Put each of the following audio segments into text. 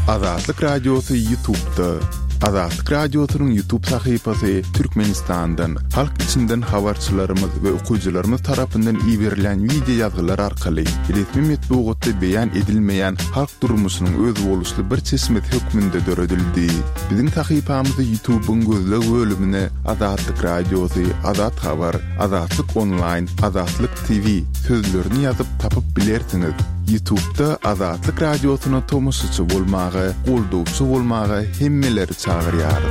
Azatlyk Radyosu YouTube'da. Azatlyk Radyosu'nun YouTube sayfasy Türkmenistan'dan, halk içinden habarçylarymyz we okuyjylarymyz tarapyndan ýiberilen video ýazgylar arkaly resmi metbuatda beýan edilmeýän halk durmuşynyň öz boluşly bir çeşmet hökmünde döredildi. Biziň sayfamyzy YouTube'un gözleg bölümine Azatlyk Radyosu, Azat Habar, Azatlyk Online, Azatlyk TV sözlerini ýazyp tapyp bilersiňiz. YouTube'da Azatlyk Radyosu'na tomusçy bolmagy, goldowçy bolmagy hemmeleri çağırýarys.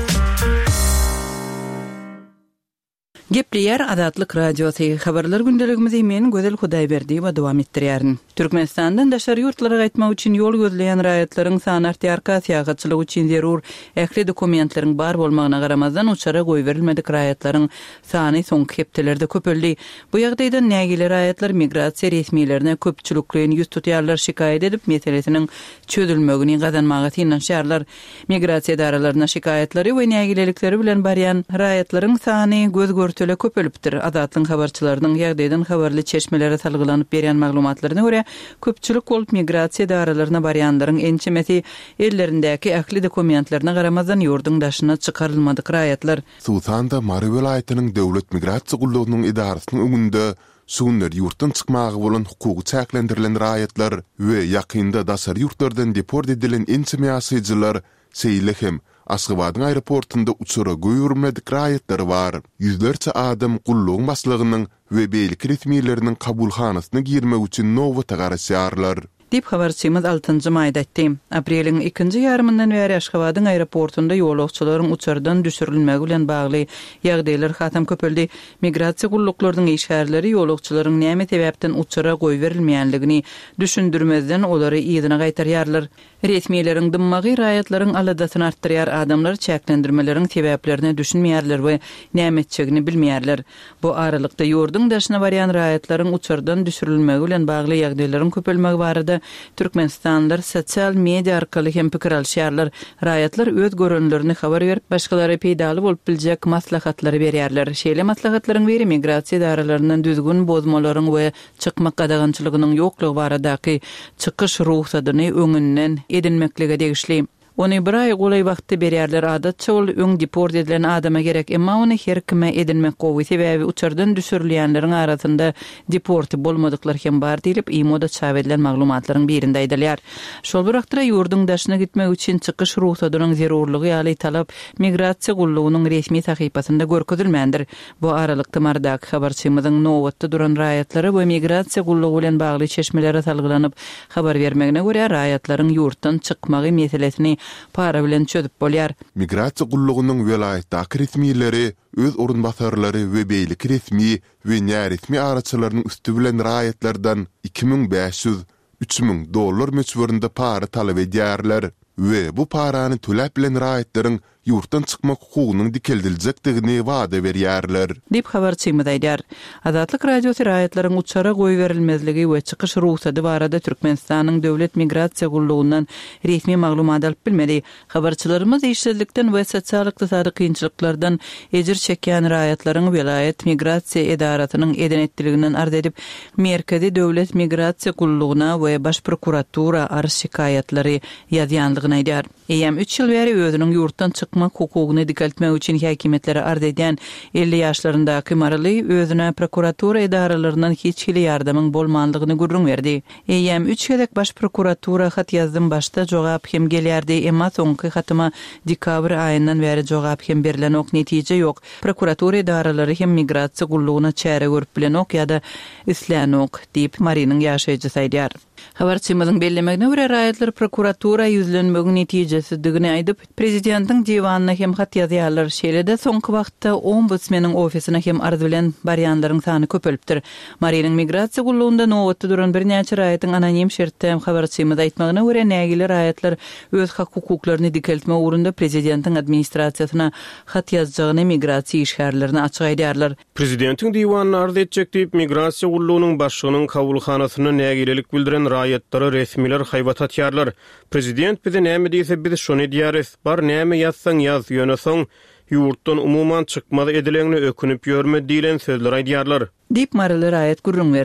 Gepliyer Azatlyk Radyosu habarlar gündeligimizi men Gözel Hudaýberdi we dowam etdirýärin. Türkmenistandan daşary ýurtlara gaýtmak üçin ýol gözleýän raýatlaryň sany artýarka syýagatçylyk üçin zerur ähli dokumentleriň bar bolmagyna garamazdan uçara goýberilmedik raýatlaryň sany soňky hepdelerde köpeldi. Bu ýagdaýda nägili raýatlar migrasiýa resmiýetlerine köpçülikliň ýüz tutýarlar, şikaýet edip meselesiniň çözülmegini gazanmagy tinanşýarlar. Migrasiýa daralaryna şikaýetlери we nägilelikleri bilen barýan raýatlaryň sany göz töle köpelipdir. Azatlyk habarçylarynyň ýagdaýdan habarly çeşmelere salgylanyp berýän maglumatlaryna görä köpçülik bolup migrasiýa daralaryna barýanlaryň ençemesi ellerindäki ähli dokumentlerine garamazdan ýurdun daşyna çykarylmadyk raýatlar. Sultanda Mary welaýatynyň döwlet migrasiýa gullugynyň idarasynyň öňünde suňlar ýurtdan çykmagy bolan hukuky çäklendirilen raýatlar we ýakynda daşary ýurtlardan deport edilen ençemesiýetçiler Seylehem Aşgabatyň aeroportunda uçura goýurmadyk raýatlary bar. Ýüzlerçe adam gullugyň başlygynyň we beýlik resmiýetleriniň kabulhanasyna girmek üçin nowata garaşýarlar. Dip habarçymyz 6-njy maýda etdi. Apreliň 2-nji ýarymyndan beri Aşgabatyň aeroportunda ýolagçylaryň uçurdan düşürilmegi bilen bagly ýagdaýlar hatam köpeldi. Migrasiýa gulluklarynyň işgärleri ýolagçylaryň näme sebäpden uçura goýberilmeýänligini düşündirmezden olary ýygyna gaýtarýarlar. Resmiýetleriň dymmagy raýatlaryň aladasyny artdyrýar, adamlar çäklendirmeleriň sebäplerini düşünmeýärler we näme etjegini bilmeýärler. Bu aralykda ýurdun daşyna barýan raýatlaryň uçurdan düşürilmegi bilen bagly ýagdaýlaryň köpelmegi barada Türkmenistanlar sosial media arkaly hem pikir alýarlar. Raýatlar öz görünlerini habar berip başgalara peýdaly bolup biljek maslahatlary berýärler. Şeýle maslahatlaryň biri migrasiýa daralaryndan düzgün bozmalaryň we çykmak gadagançylygynyň ýoklugy baradaky çykyş ruhsatyny öňünden edinmeklige degişli. Ony bir ay golay wagtda berýärler, adatça ol öň deport edilen adama gerek, emma ony her kime edinmek gowy sebäbi uçurdan düşürilýänleriň arasynda deport bolmadyklar hem bar diýilip ýa-da çap edilen maglumatlaryň birinde aýdylýar. Şol wagtda ýurdun daşyna gitmek üçin çykyş ruhsatynyň zerurlygy ýaly talap migrasiýa gullugynyň resmi sahypasynda görkezilmändir. Bu aralykda mardak habarçymyzyň nowatda duran raýatlary we migrasiýa gullugy bilen bagly çeşmelere salgylanyp habar bermegine görä raýatlaryň ýurtdan çykmagy meselesini para bilen çözüp bolýar. Migrasiýa gullugynyň welaýatdaky resmiýetleri öz orunbasarlary we beýlik resmi we näresmi araçylarynyň üstü bilen raýatlardan 2500-3000 dollar meçberinde para talap edýärler we bu parany töläp bilen raýatlaryň ýurtdan çykmak hukugynyň dikeldilejekdigini wada berýärler. Dip habarçymyz aýdýar. Azatlyk Radyosu raýatlaryň uçara goýberilmezligi we çykyş ruhsaty barada Türkmenistanyň döwlet migrasiýa gullugyndan resmi maglumat alyp bilmedi. Habarçylarymyz işsizlikden we sosial ykdysady kynçylyklardan ejir çekýän raýatlaryň welaýat migrasiýa edarasynyň edenetdiliginden arz edip merkezi döwlet migrasiýa gullugyna we baş prokuratura arş şikaýatlary ýazýanlygyny aýdýar. 3 ýyl beri özüniň ýurtdan çykmak hukugyny dikeltmek üçin häkimetlere arz edýän 50 ýaşlaryndaky Marly özüne prokuratura edaralaryndan hiç hili ýardamyň bolmanlygyny gurrun berdi. 3 gedek baş prokuratura hat ýazdym, başta jogap hem gelýärdi, emma soňky hatyma dekabr aýyndan beri jogap hem berilen ok netije ýok. Prokuratura edaralary hem migrasiýa gullugyna çäre görüp bilen ok ýa-da isleýän ok diýip Marynyň ýaşaýjysy aýdýar. Habarçymyzyň bellemegine görä raýatlar prokuratura ýüzlenmegi netijesizdigini aýdyp prezidentiň diwanyna hem hat ýazýarlar. Şeýle-de soňky wagtda ombudsmeniň ofisine hem arz bilen barýanlaryň sany köpelipdir. Marynyň migrasiýa gullugynda nowatda duran bir näçe raýatyň anonim şertde habarçymyz aýtmagyna görä nägili raýatlar öz hukuklaryny dikeltmek urunda prezidentiň administrasiýasyna hat ýazjagyny migrasiýa işgärlerini açyk aýdýarlar. Prezidentiň diwanyna arz etjek diýip migrasiýa gullugynyň başlygynyň kabulhanasyna nägililik bildiren raýatlary resmiler haýbat atýarlar. Prezident bize näme diýse biz şonu diýäris. Bar näme ýazsaň ýaz ýönesoň ýurtdan umuman çykmady edileňni ökünüp ýörme diýilen sözler aýdýarlar. Dip Maryly raýat gurrun berdi.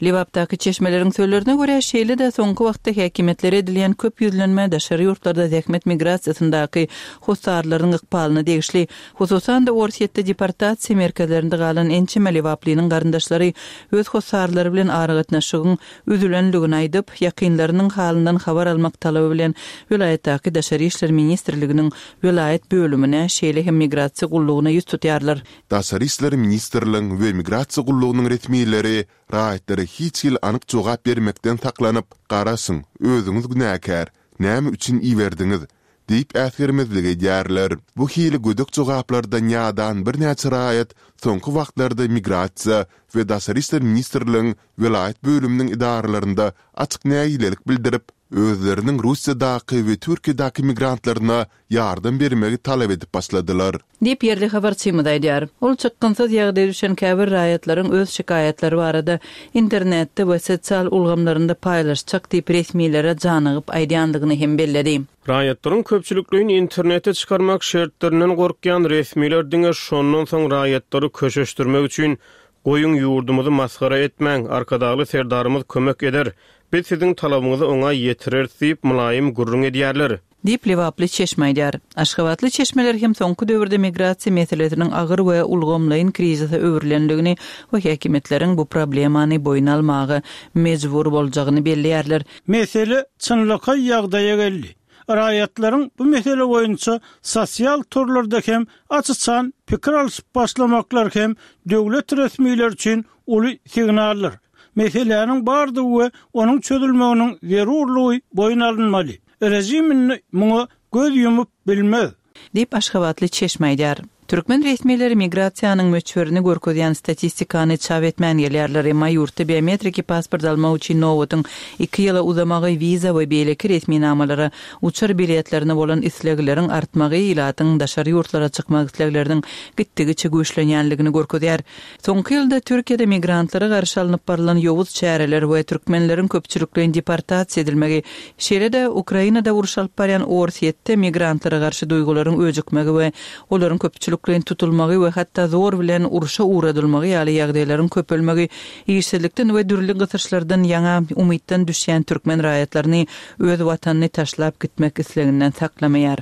Liwapdaky çeşmeleriň söýlerine görä şeýle de soňky wagtda häkimetlere edilen köp ýüzlenme daşary ýurtlarda zähmet migrasiýasyndaky husarlaryň ykpalyny degişli, hususan da Orsiýetde deportasiýa merkezlerinde galan ençeme Liwaplynyň garyndaşlary öz husarlary bilen aragatnaşygyň üzülenligini aýdyp, ýakynlarynyň halyndan habar almak talaby bilen vilayetdäki Daşary işler ministrliginiň vilayet bölümine şeýle hem migrasiýa gullugyna ýüz tutýarlar. Daşary işler ministrligiň we migrasiýa gullugynyň resmiýetleri raýatlary hiç ýyl anyk jogap bermekden taklanyp, garasyň, özüňiz günäkär, näme üçin iýerdiňiz diýip äsgermezligi edýärler. Bu hili gödük jogaplardan ýadan bir näçe raýat soňky wagtlarda migrasiýa we Daşary işler ministrligiň vilayet bölüminiň idaralarynda açyk näýilelik bildirip, özleriniň Russiýadaky we Türkiýadaky migrantlaryna ýardam bermegi talap edip başladylar. Dip yerli habarçymyz aýdýar. Ol çykgynsyz ýagdaý düşen käbir raýatlaryň öz şikayetlary barada internetde we sosial ulgamlarynda paýlaşjak diýip resmiýlere janygyp aýdýandygyny hem belledi. Raýatlaryň köpçülikligini internete çykarmak şertlerinden gorkýan resmiýler diňe şondan soň raýatlary köşeşdirmek üçin goýun ýurdumuzy maskara etmäň, arkadaly serdarymyz kömek eder. Biz siziň talabyňyzy oňa ýetirer diýip mulayim gurrun edýärler. Dip Liwaply çeşme aýdýar. Aşgabatly çeşmeler hem soňky döwürde migrasiýa meselesiniň agyr we ulgamlaýyn krizise öwürlendigini we häkimetleriň bu problemany boýuna almagy mejbur boljagyny belliýärler. Mesele çynlyka ýagdaýa geldi. Raýatlaryň bu mesele boýunça sosial turlarda hem açyçan pikir alyp başlamaklar hem döwlet resmiýetleri üçin uly signallar. Meselelerin bardygy we onuň çözülmeginiň zerurlugy boýun alınmaly. Rejimin muňa göz ýumyp bilmez. Dip Aşgabatly çeşme aýdýar. Türkmen resmiýetleri migrasiýanyň möçberini görkezýän statistikany çap etmän gelýärler, emma ýurtda biometrik pasport almak üçin nowatyň 2 ýyla uzamagy wiza we beýleki resmi namalary, uçur biletlerini bolan islegleriň artmagy ilatyň daşary ýurtlara çykmak islegleriň gitdigiçe güýçlenýänligini görkezýär. Soňky ýylda Türkiýede migrantlara garşy alınıp barylan ýowuz çäreler we türkmenleriň köpçülikligiň deportasiýa edilmegi, şeýle-de Ukrainada uruş alyp barýan Orsiýetde migrantlara garşy duýgularyň öjükmegi we olaryň köpçülik tutulmagy we hatda zor bilen uruşa uğradylmagy ýaly ýagdaýlaryň köpelmegi, ýyşylykdan we dürli gytyrşlardan ýaňa umytdan düşýän türkmen raýatlaryny öz watanyny taşlap gitmek isleginden saklamaýar.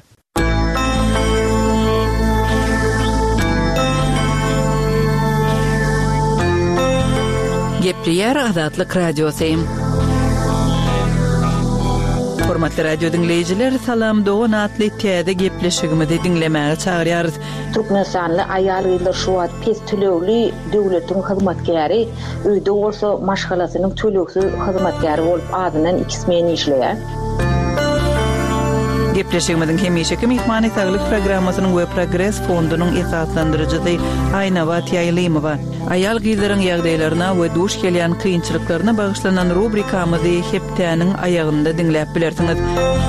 Gepleýär Azatlyk radiosy. Hormatly radio dinleyijiler, salam dogan atly täze gepleşigimizi dinlemäge çagyrýarys. Türkmenistanly aýalgylar şu wagt pes tölegli döwletiň hyzmatkäri, öýde bolsa maşgalasynyň töleksiz hyzmatkäri bolup adynan 2 men işleýär. Gepleşigimiziň hemişeki mehmany saglyk programmasynyň we Progress fondunyň esaslandyrjysy Aýnabat Ýaýlymowa aýal gyzlaryň ýagdaýlaryna we duş gelýän kynçylyklaryna bagyşlanan rubrikamyzy heptäniň aýagynda dinläp bilersiňiz.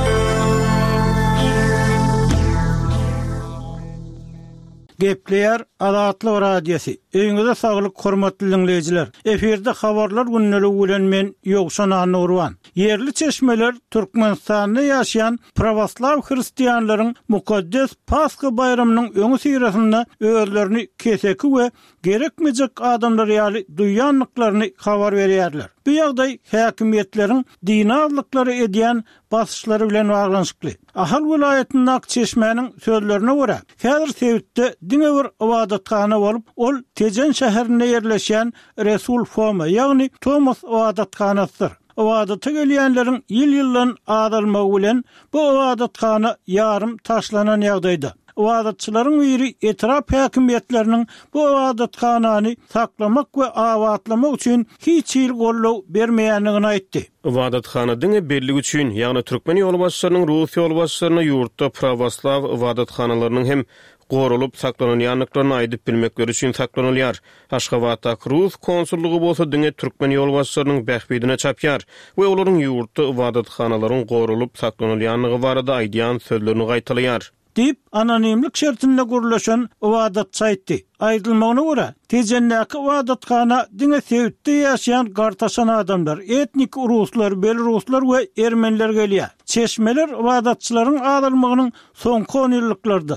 Gepleýär Azatlyk radiosy. Öňüňizde saglyk hormatly dinleyijiler. Eferde habarlar günneligi bilen men Ýogşan Anurwan. Yerli çeşmeler Türkmenistanda ýaşaýan prawaslaw hristiýanlaryň mukaddes Paska bayramynyň öňü sirasynda özlerini keseki we gerekmejek adamlar ýaly duýanlyklaryny habar berýärler. Bu ýagdaý häkimetleriň dini azlyklary edýän basyşlary bilen baglanşykly. Ahal vilayatynyň Akçeşmeň sözlerine görä, häzir Sewitde diňe bir ibadatkana bolup, ol Tejen şäherinde ýerleşýän Resul Foma, ýagny Thomas ibadatkanasydyr. Ibadata gelýänleriň ýyl-ýyldan adalmagy bilen bu ibadatkana ýarym taşlanan ýagdaýda. Ibadatçylaryň biri etraf häkimetleriniň bu ibadatkanany saklamak we awatlamak üçin hiç ýyl gollaw bermeýändigini aýtdy. Ibadatkana diňe belli üçin, ýagny türkmen ýolbaşçylarynyň Russiýa ýolbaşçylaryna ýurtda prawaslaw ibadatkanalarnyň hem gorulup saklanan ýanlyklaryny aýdyp bilmekleri üçin saklanylýar. Aşgabatda Rus konsullugy bolsa diňe türkmen ýolbaşçylarynyň bähbidine çapýar we olaryň ýurtda ibadatkanalarynyn gorulup saklanylýanlygy barada aýdýan sözlerini gaýtalýar. Dip anonimlik şertinde gurlaşan ibadatçy aýtdy. Aýdylmagyna görä, tejennäki wadatkana diňe sevitde ýaşaýan gartaşan adamlar, etnik ruslar, beloruslar we ermeniler gelýär. Çeşmeler wadatçylaryň adalmagynyň soňky 10 ýyllarynda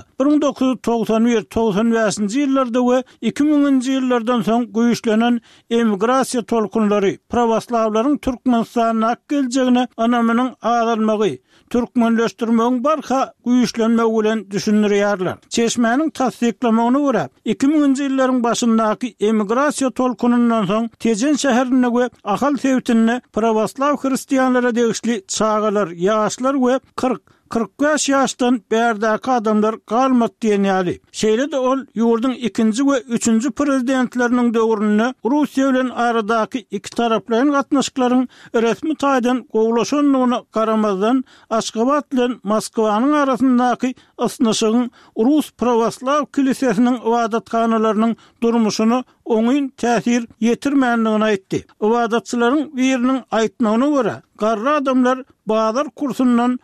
1991-95-nji ýyllarda we 2000-nji ýyllardan soň güýçlenen emigrasiýa tolkunlary prawoslavlaryň Türkmenistana geljegine anamynyň adalmagy, türkmenleşdirmegiň barha güýçlenmegi bilen düşünýärler. Çeşmenin tasdiklamagyna görä 2000-nji ýyllaryň başyndaky emigrasiýa tolkunundan soň Tejen şäherine we ahal sewtine prawoslaw hristiýanlara degişli çağalar, ýaşlar we 40-45 ýaşdan bärdäki adamlar galmat diýenýäli. Şeýle-de ol ýurdun 2-nji we 3-nji prezidentleriniň döwründe Russiýa bilen aradaky iki taraplaryň gatnaşyklaryň resmi taýdan gowlaşanlygyna garamazdan Aşgabat bilen Moskwanyň arasyndaky ysnaşygyň Rus prawoslaw kilisesiniň wadatkanalarının durmuşyny oňyn täsir ýetirmänligini aýtdy. Wadatçylaryň biriniň aýtmagyna görä, garry adamlar bazar kursundan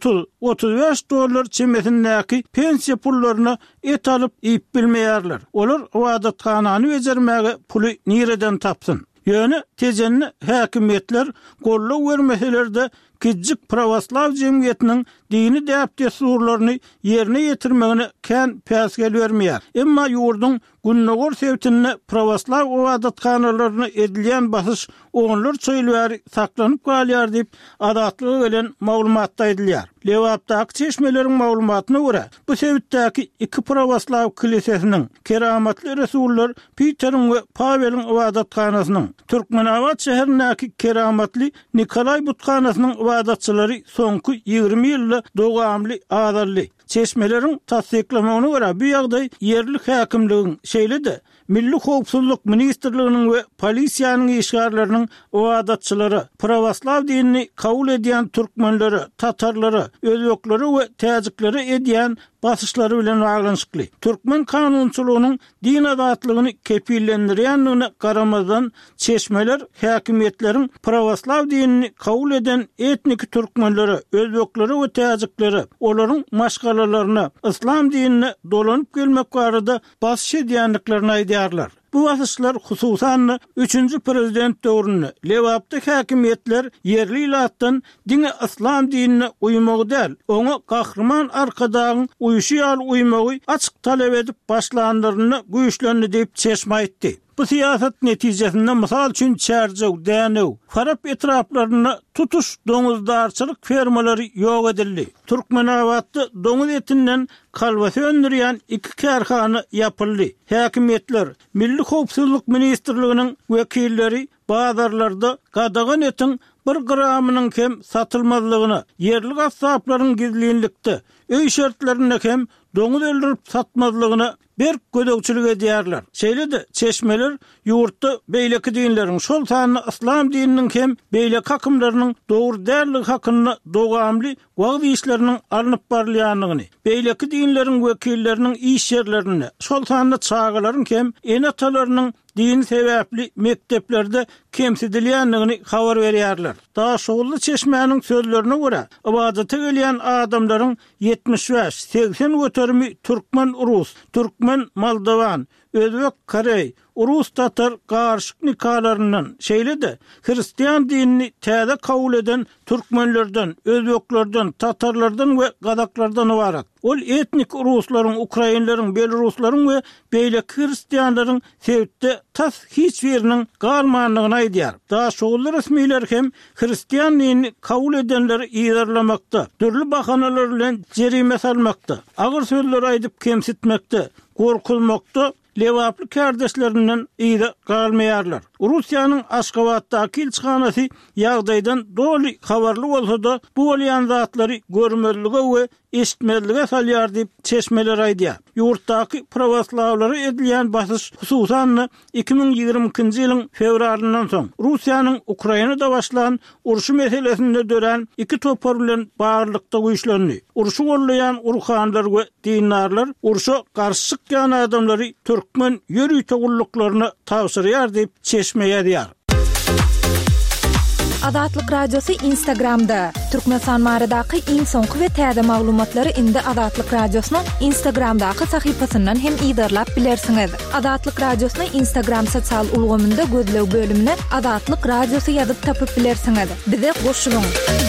$30-35 çemesindäki pensiya pullaryny et alyp iýip bilmeýärler. Olar wadatkanany bejermäge puly nireden tapsyn? Ýöne tejenni häkimetler gollaw bermeselerde Kiçik prawoslaw jemgyýetiniň dini däp desurlaryny ýerine ýetirmegine kän päsgel bermeýär. Emma ýurdun günnägör sewtine prawoslaw wadatkanalarına edilýän basyş onlar çöýlbäri saklanyp galýar diýip adatlygy bilen maglumatda edilýär. Lewapdaky çeşmeleriň maglumatyna görä, bu sewtdäki iki prawoslaw kilisesiniň keramatly resuller Peteriň we Paweliň wadatkanasynyň Türkmenabat şäherindäki keramatly Nikolay butkanasynyň wadatçylary soňky 20 ýylda dogamly adally. Çeşmeleriň tasdiklamagyna görä, bu ýagdaý yerli häkimligiň şeýle-de Milli Howpsuzlyk Ministrliginiň we polisiýanyň işgärleriniň wadatçylary, prawoslaw dinini kabul edýän türkmenleri, tatarlary, özbekleri we täjikleri edýän basyşlary bilen baglanşykly. Türkmen kanunçylygynyň din adatlygyny kepillendirýänligine garamazdan çeşmeler häkimetleriň prawoslaw dinini kabul eden etnik türkmenleri, özbekleri we täjikleri olaryň maşgalalaryna islam dinine dolanyp gelmek barada basyş edýänliklerini aýdýarlar. Bu basyşlar hususan 3-nji prezident döwründe lewapda häkimetler yerli ilatdan dini islam dinine uymagy däl, oňa gahrman arkadagyň uýuşýal uymagy açyk talep edip başlandyryny güýçlendi diýip çeşme aýtdy. Bu siýasat netijesinde mysal üçin Çärjek, Dänew, Farap etraplaryna tutuş doňuzdarçylyk fermalary ýok edildi. Türkmenabatda doňuz etinden kalba söndürýän iki kärhana ýapyldy. Häkimetler, Milli Howpsuzlyk Ministrliginiň wekilleri bazarlarda gadagan etin 1 gramynyň hem satylmazlygyny, yerli gassaplaryň gizlilikde, öý şertlerine hem doňuz öldürüp satmazlygyny bir gödökçülük edýärler. Şeýle-de çeşmeler ýurtda beýleki dinleriň şol sany islam dininiň hem beýleki hakymlarynyň dogry dälligi hakyna dogamly wagt işleriniň alınıp barylýanlygyny, beýleki dinleriň wekilleriniň iş ýerlerine şol sany çağalaryň hem enatalarynyň din sebäpli mekteplerde kemsidilýänligini habar berýärler. Daha şogully çeşmäniň sözlerine görä, ibadata gelýän adamlaryň 75-80 götermi türkmen Rus, türkmen Moldovan, özbek Korey, Rus tatar garşyk nikalaryndan şeýle-de hristiýan dinini täze kabul eden türkmenlerden, özbeklerden, tatarlardan we gadaklardan ibaret. Ol etnik Ruslaryň, Ukrainlaryň, Beloruslaryň we beýleki hristiýanlaryň sewtde tas hiç biriniň galmanlygyny aýdýar. Daha şogully resmiler hem hristiýan dinini kabul edenleri ýerlemakda, türlü bahanalar bilen jerime salmakda, agyr sözler aýdyp kemsitmekde, gorkulmakda, lewaply kardeşlerinden ýa galmaýarlar. Russiýanyň Aşgabatdaky elçihanasy ýagdaýdan doly habarly bolsa-da bu bolýan zatlary görmezlige we eşitmezlige salýar diýip çeşmeler aýdýar. Ýurtdaky prawoslawlary edilýän basyş hususan 2022-nji ýylyň fevralyndan soň Russiýanyň Ukrainada başlanan uruşy meselesinde dören iki topar bilen barlykda güýçlendi. Uruşy gollaýan urhanlar we dinarlar uruşa garşy çykýan adamlary türkmen ýöri togulluklarına tawsyrýar diýip çeşme ýazýar. Azatlyk Radiosu Instagramda. Türkmenistan maradaky iň soňky we täze maglumatlary indi Azatlyk Radiosynyň Instagramdaky sahypasyndan hem ýydarlap bilersiňiz. Azatlyk Radiosynyň Instagram sosial ulgamynda gözlew bölümine Azatlyk Radiosu ýazyp tapyp bilersiňiz. Bize goşulyň.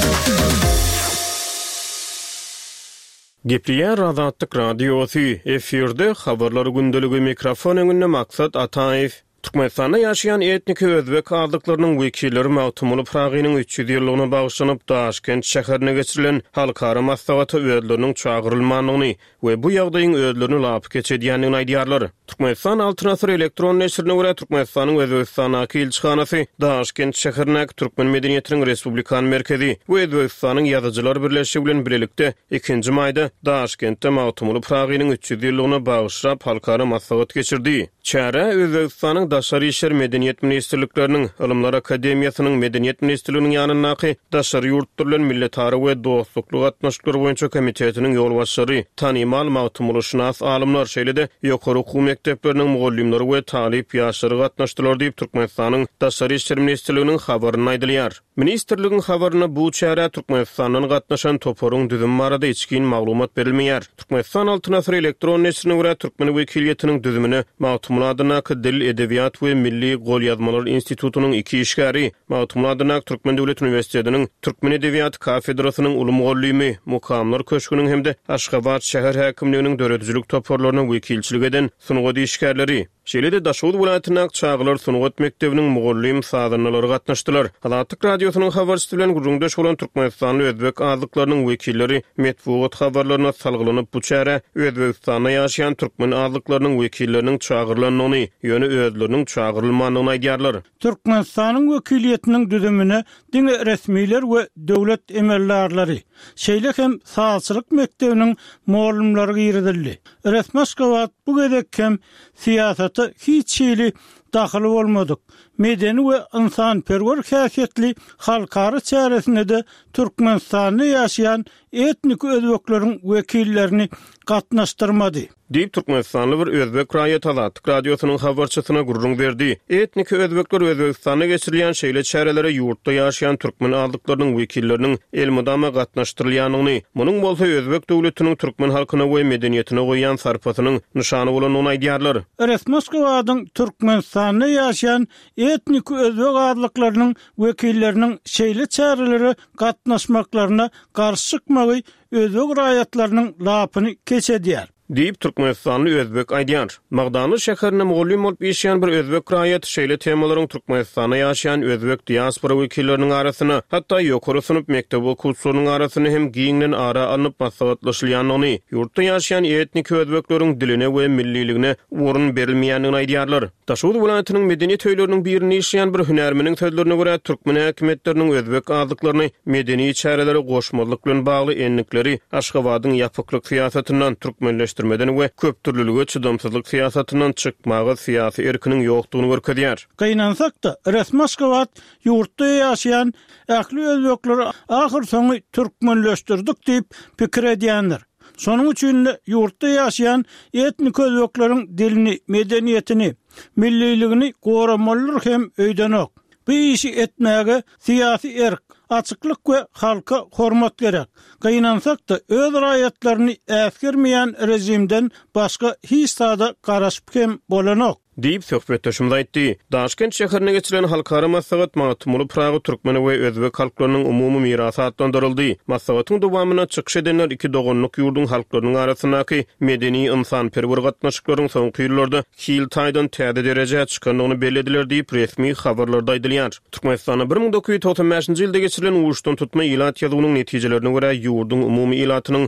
Gepriýär Azatlyk Radiosu efirde habarlary gündeligi mikrofon öňünde maksat Ataýew. Türkmenistanda ýaşaýan etnik özbek azlyklarynyň wekilleri Mawtumly Pragynyň 300 ýyllygyna bagyşlanyp Daşkent şäherine geçirilen halkara maslahaty özleriniň çağırylmagyny we bu ýagdaýyň özlerini lap geçirýändigini aýdýarlar. Türkmenistan Altyn Asr elektron neşrine görä Türkmenistanyň Özbekistanaky elçixanasy Daşkent şäherine Türkmen medeniýetiniň Respublikan merkezi we Özbekistanyň ýazyjylar birleşigi bilen birlikde 2-nji maýda Daşkentde Mawtumly Pragynyň 300 ýyllygyna bagyşlap halkara maslahat geçirdi. Çäre Özbekistanyň Daşary işler medeniýet ministrlikleriniň, Ilymlar Akademiýasynyň medeniýet ministrliginiň ýanynaky daşary ýurtlar bilen milletary we dostlukly gatnaşyklary boýunça komitetiniň ýolbaşçylary, tanymal mawtumlyşnas alymlar şeýle-de ýokary okuw mekdepleriniň mugallimleri we talip ýaşary gatnaşdylar diýip Türkmenistanyň Daşary işler ministrliginiň habaryny aýdylýar. Ministrligiň habaryna bu çäre Türkmenistanyň gatnaşan toporuň düzüm barada hiçkin maglumat berilmeýär. Türkmenistan Altyn Asr elektron neşrine görä Türkmen wekiliýetiniň düzümini Mawtumly adynaky Dil, Edebiyat we Milli Golýazmalar institutunyň 2 işgäri, Mawtumly adynaky Türkmen Döwlet Üniversitetiniň Türkmen Edebiyat kafedrasynyň uly mugallimi, Mukamlar köşküniň hemde Aşgabat şäher häkimliginiň döredijlik toporlaryna wekilçilik eden sunugat işgärleri. Şeýle-de Daşowut welaýatynyň Çağlar Sunugat mektebiniň mugallim sadanlary gatnaşdylar. Azatlyk Radiosynyň habarçysy bilen gurrundaş bolan Türkmenistan özbek azlyklarynyň wekilleri metbuat habarlaryna salgylanyp bu çäre Özbekistanda ýaşaýan türkmen azlyklarynyň wekilleriniň çağırylanyny, ýöne özleriniň çağırylmanyny aýdýarlar. Türkmenistanyň wekiliýetiniň düzümine diňe resmiler we döwlet emellerleri, şeýle hem sağçylyk mektebiniň mugallimleri girdildi. Resmi Aşgabat bu gedek hem siýasat hiç şeýle daxil bolmadyk. Medeni we insanperwer häsiýetli halkara çäresinde de Türkmenistanda ýaşaýan etnik özbekleriň wekillerini gatnaşdyrmady. Diýip Türkmenistanly bir özbek raýat Azatlyk Radiosynyň habarçysyna gurrun berdi. Etnik özbekler Özbekistana geçirilýän şeýle çärelere ýurtda ýaşaýan türkmen azlyklarynyň wekilleriniň elmydama gatnaşdyrylýanyny, munyň bolsa özbek döwletiniň türkmen halkyna we medeniýetine goýan sarpatynyň nyşany bolanyny aýdýarlar. Resmi Aşgabatyň Türkmenistanda ýaşaýan etnik özbek azlyklarynyň wekilleriniň şeýle çärelere gatnaşmaklaryna garşy çykmagy özbek raýatlarynyň lapyny keçedýär. Diýip Türkmenistanly özbek aýdýar. Magdany şäherine mugallim bolup ýaşaýan bir özbek raýaty şeýle temalaryň Türkmenistana ýaşaýan özbek diaspora wekilleriniň arasyna, hatda ýokary synop mektep okuwçylarynyň arasyna hem giňden ara alınıp maslahatlaşylýanyny, ýurtda ýaşaýan etnik özbekleriň diline we milliligine orun berilmeýändigini aýdýarlar. Daşowut welaýatynyň medeniýet öýleriniň birini ýaşaýan bir hünärmeniň sözlerine görä türkmen häkimetleriniň özbek azlyklaryny medeni çärelere goşmalyk bilen bagly enlikleri Aşgabatyň ýapyklyk siýasatyndan türkmenleşdirmeden we köptürlülüge çydamsızlyk siýasatyndan çykmagy siýasy erkiniň ýokdugyny görkezýär. Gaýnansak-da Resmi Aşgabat ýurtda ýaşaýan ähli özbekleri ahyr soňy türkmenleşdirdik diýip pikir edýändir. Şonuň üçin ýurtda ýaşaýan etnik özbekleriň dilini, medeniýetini, milliligini goramalylar hem öýdenok. Bu işi etmäge siýasy erk, açyklyk we halka hormat gerek. Gaýnansak-da öz raýatlaryny äsgermeýän rejimden başga hiç sada garaşyp hem bolanok. Diýip söhbetdeşimde aýtdy. Daşkent şäherine geçirilen halkara maslahat Mawtumly Pragy türkmen we özbek halklarynyň umumy mirasy adlandyryldy. Maslahatyň dowamyna çykyş edenler iki dogonluk ýurdun halklarynyň arasyndaky medeni insanperwer gatnaşyklaryň soňky ýyllarda hil taýdan täze derejä çykanyny belediler diýip resmi habarlarda aýdylýar. Türkmenistana 1995-nji ýylda geçirilen uýuşdan tutma ilat ýazygynyň netijelerine görä ýurdun umumy ilatynyň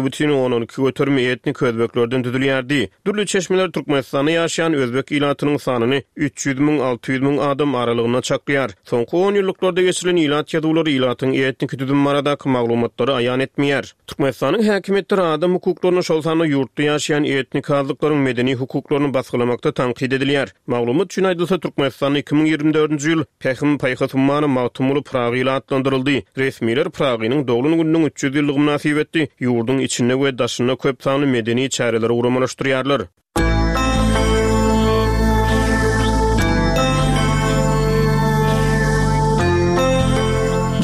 9,12 götürme etnik özbeklerden düzülýärdi. Dürli çeşmeler Türkmenistana ýaşaýan özbek ilatynyň sanyny 300.000-600.000 adam aralygyna çaklýar. Soňky 10 ýyllykllarda geçirilen ilat ýazgylary ilatyň etnik düzüm baradaky maglumatlary aýan etmeýär. Türkmenistanyň häkimetleri adam hukuklaryny şol sany ýurtda ýaşaýan etnik azlyklaryň medeni hukuklaryny basgylamakda tanqid edilýär. Maglumat üçin aýdylsa Türkmenistan 2024-nji ýyl Pähim paýhatumany Mawtumly Pragy ila adlandyryldy. Resmiler Pragynyň dowluny gününiň 300 ýyllygy münasibetli ýurdun içinde we daşyna köp sanly medeni çäreleri guramalaşdyrýarlar.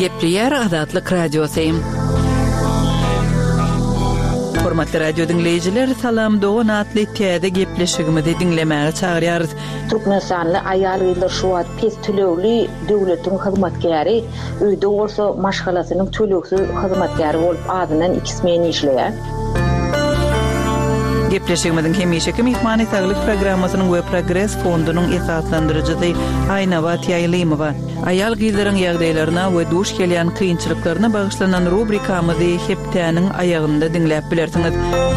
Gepleyer Azatlyk Radiosu. Hormatly radio dinleyijiler, salam Doğan atly täze gepleşigimizi dinlemäge çagyrýarys. Türkmenistanyň aýal ýyllar şuwat pes tölegli döwletiň hyzmatkäri, öýde bolsa maşgalasynyň töleksiz hyzmatkäri bolup adynan 2 men işleýär. Gepleşigimizin hemişeki mehmany saglyk programmasynyň we Progress fondunyň esaslandyrjysy Aýnawa Tiýaýlymowa aýal gyzlaryň ýagdaýlaryna we duş gelýän kynçylyklaryna bagyşlanan rubrikamyzy hepdäniň aýagynda dinläp bilersiňiz.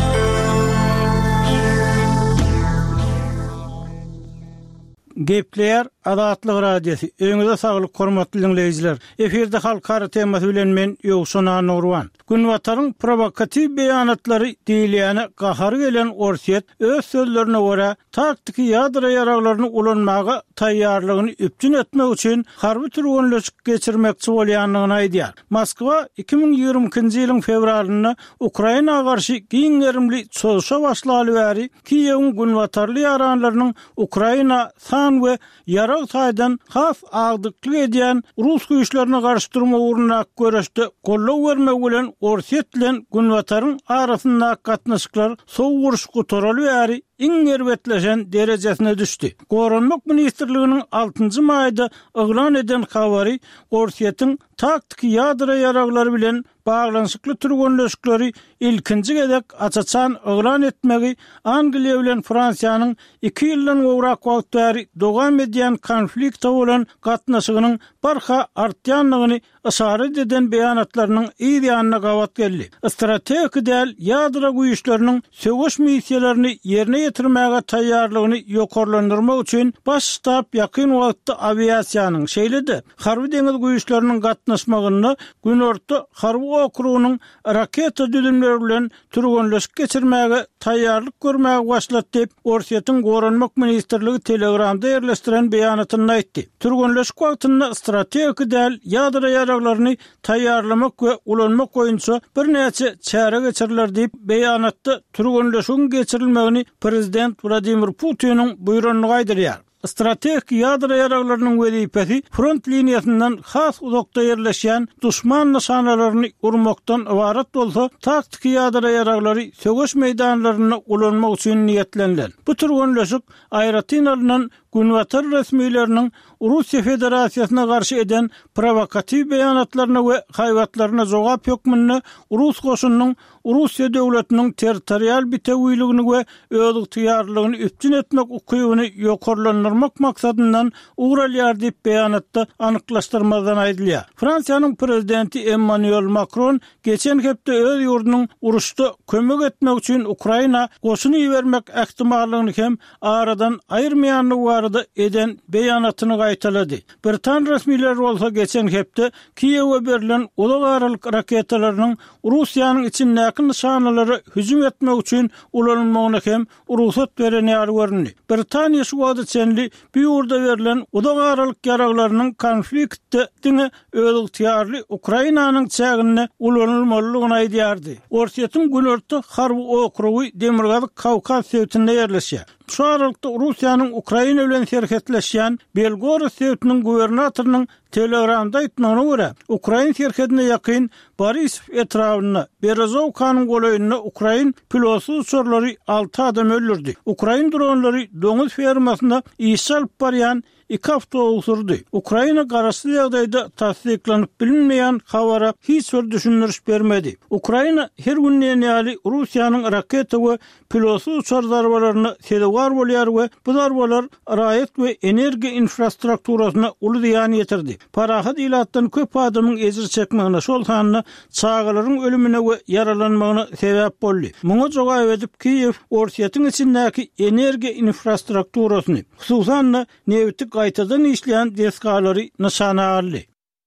Gepleyer Azatlyk Radiosu. Öňüňizde saglyk hormatly dinleýijiler. Eferde halkara temasy bilen men Ýogşan Nurwan. Günwataryň provokativ beýanatlary diýilýäne gahar gelen Orsiýet öz sözlerine görä taktiki ýadra ýaraglaryny ulanmaga taýýarlygyny üpjün etmek üçin harby türgünleşik geçirmekçi bolýanlygyny aýdýar. Moskwa 2022-nji ýylyň fevralyny Ukrainaga garşy giňerimli çolşa başlaly bäri Kiýewiň günwatarly ýaranlarynyň Ukraina san we yarag taýdan has agdyklyk edýän Rus güýçlerine garşy durma uğruna göreşde gollaw bermek bilen Orsiýet bilen günwataryň arasynda gatnaşyklar sow guruş gutaraly bäri iňerbetleşen derejesine düşdi. Goranmak ministrliginiň 6-njy maýda eglan eden habary Orsiýetiň taktiki ýadra ýaraglary bilen baglanyşykly türgünleşikleri ilkinji gedek açaçan eglan etmegi Angliýa bilen Fransiýanyň 2 ýyldan gowrak wagt bäri dogam edýän konflikta bolan gatnaşygynyň barha artýanlygyny isharet eden beýanatlarynyň ýa-da gawat geldi. Strategik däl ýadra güýçleriniň söwüş missiýalaryny ýerine ýetirmäge taýýarlygyny ýokarlandyrmak üçin baş ştab ýakyn wagtda aviasiýanyň şeýledi. Harby deňiz güýçleriniň gatnaşmagyny günorta harby okrugynyň raketa düdümleri bilen türgünleşik geçirmäge taýýarlyk görmäge başlady diýip Orsiýetiň Goranmak ministrligi Telegramda ýerleşdiren beýanatyny aýtdy. Türgünleşik wagtynda strategik däl ýadra ýaraglaryny taýýarlamak we ulanmak goýunça bir näçe çäre geçiriler diýip beýanatda türgünleşigiň geçirilmegini Prezident Vladimir Putin'in buyrugyny gaýdyrýar. Strategik ýadra ýaraglarynyň wezipesi front liniýasyndan has uzakda ýerleşýän düşman nişanalaryny urmakdan ibaret bolsa, taktiki ýadra ýaraglary söwüş meýdanlaryna ulanmak üçin niýetlenýär. Bu türgünleşik aýratyn alynan günwatar resmiýetleriniň Russiýa Federasiýasyna garşy eden provokativ beýanatlaryna we haýwatlaryna jogap ýokmyny Rus goşunynyň Russiýa döwletiniň territorial bitewýligini we öz ýarlygyny üpjün etmek ukybyny ýokarlandyrmak maksadyndan ugralýar diýip beýanatda anyklaşdyrmadan aýdylýar. Fransiýanyň prezidenti Emmanuel Macron geçen hepde öz ýurdunyň uruşda kömek etmek üçin Ukraina goşuny ýibermek ähtimallygyny hem aradan aýyrmaýanlygy barada eden beýanatyny gaýtalady. Britan resmiýetleri bolsa geçen hepde Kiýewе berilen ulagarylyk raketalarynyň Russiýanyň içindäki nişanalary hüjüm etmek üçin ulanmagyna hem ruhsat beren ýargörni. Britaniýa şu wagtda çenli bu ýurda berilen ulagarylyk ýaraglarynyň konfliktine öz ýarly Ukrainanyň çägine ulanylmalygyny aýdýardy. Orsiýetiň günorta harby okrugy Demirgazyk Kawkaz sewtinde ýerleşýär. Şu aralykda Russiýanyň Ukraina bilen serhetleşýän Belgorod sewtiniň gubernatorynyň Telegramda aýtmagyna görä, Ukraina serhetine ýakyn Borisov etrawyna Berezovkanyň golaýyna Ukraina pilotsy uçurlary 6 adam öldürdi. Ukraina dronlary doňuz fermasynda iş alyp barýan 2 hafta usurdy. Ukraina garaşly ýagdaýda tasdiklanyp bilinmeýän habara hiç bir düşündiriş bermedi. Ukraina her günden ýaly Russiýanyň raketa we pilotsy uçar zarbalaryny sedewar bolýar we bu zarbalar raýat we energiýa infrastrukturasyna uly ziýan ýetirdi. Parahat ilatdan köp adamyň ejir çekmegine şol hanyny çağalaryň ölümine we yaralanmagyna sebäp boldy. Muňa jogap edip Kiýew Orsiýetiň içindäki energiýa infrastrukturasyny, hususan newti gaýtadan işleýän deskalary nişana aldy.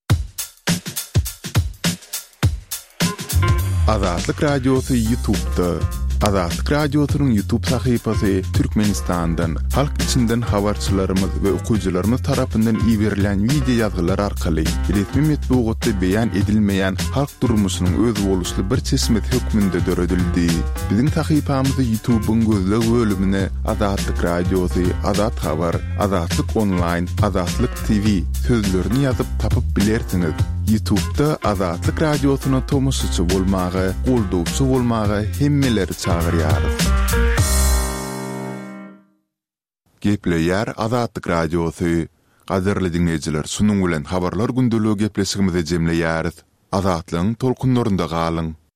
Azatlyk Radiosu YouTube'da. Azatlyk Radiosunyň YouTube sahypasy Türkmenistandan, halk içinden habarçylarymyz we okuwçylarymyz tarapyndan ýiberilen video ýazgylar arkaly resmi metbuatda beýan edilmeýän halk durmuşynyň öz boluşly bir çeşmet hökmünde döredildi. Biziň sahypamyzy YouTube'un gözleg bölümine Azatlyk Radiosu, Azat Habar, Azatlyk Online, Azatlyk TV sözlerini ýazyp tapyp bilersiňiz. YouTube'da Azatlyk Radiosyna tomusçy bolmagy, goldupçy bolmagy hemmeleri çağırýarys. Gepleýär Azatlyk Radiosy. Gaderli dinleyijiler, sunuň bilen habarlar gündüligi gepleşigimize jemleýäris. Azatlyň tolkunlarynda galyň.